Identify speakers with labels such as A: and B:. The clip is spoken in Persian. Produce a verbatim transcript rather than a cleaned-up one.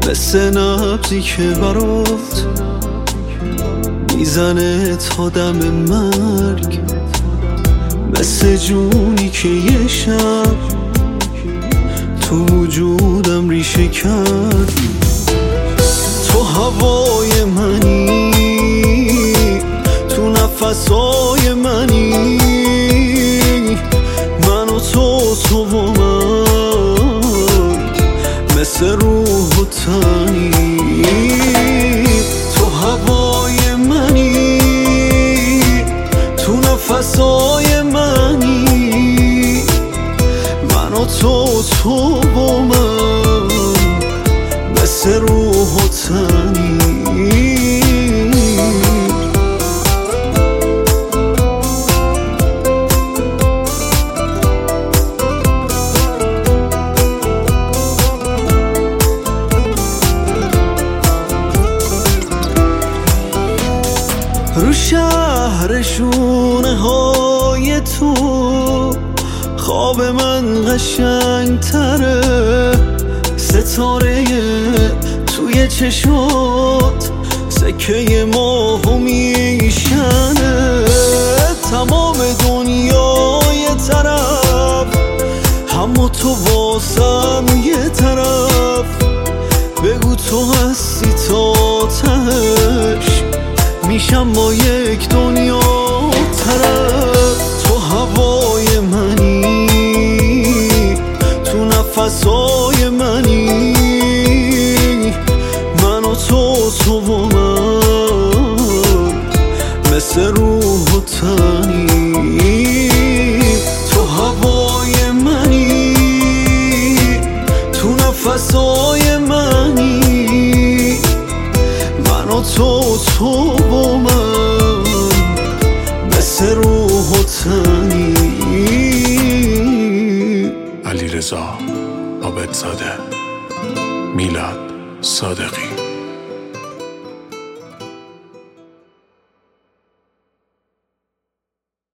A: مثل نبضی که برات میزنه تا دم مرگ، مثل جونی که یه شب تو وجودم ریشه کرد. تو هوای منی، تو نفسای منی، من و تو، تو و من، مثل روح و تنی. تو هوای منی، تو نفسای منی، من و تو، تو و من، مثل روح و تنی. رو شهر شونه های تو خواب من قشنگ تره، ستاره توی چشات سکه ماهو میشنه. تمام دنیای طرف، اما تو واسم یه طرف. بگو تو هستی تا تهش، میشم با یک دنیا طرف. تو هوای منی، تو نفسای منی، من و تو، تو و من، مثل روح و تنی. تو هوای منی، تو نفسای منی، من و تو، تو و من، مثل روح و تنی.
B: علیرضا عابدزاده، میلاد صادقی.